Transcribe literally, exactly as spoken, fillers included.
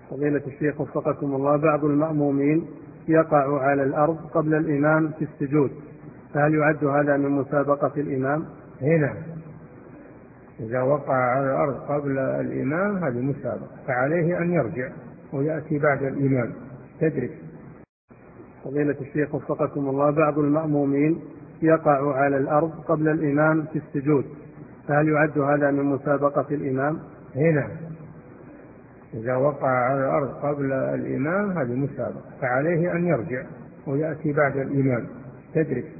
فضيلة الشيخ وفقكم الله، بعض المأمومين يقع على الأرض قبل الإمام في السجود، فهل يعد هذا من مسابقة الإمام؟ هنا إذا وقع على الأرض قبل الإمام هذه مسابقة، فعليه أن يرجع ويأتي بعد الإمام تدرك. فضيلة الشيخ وفقكم الله، بعض المأمومين يقع على الأرض قبل الإمام في السجود، فهل يعد هذا من مسابقة الإمام؟ هنا إذا وقع على الأرض قبل الإمام هذه مسابقة، فعليه أن يرجع ويأتي بعد الإمام تدرك.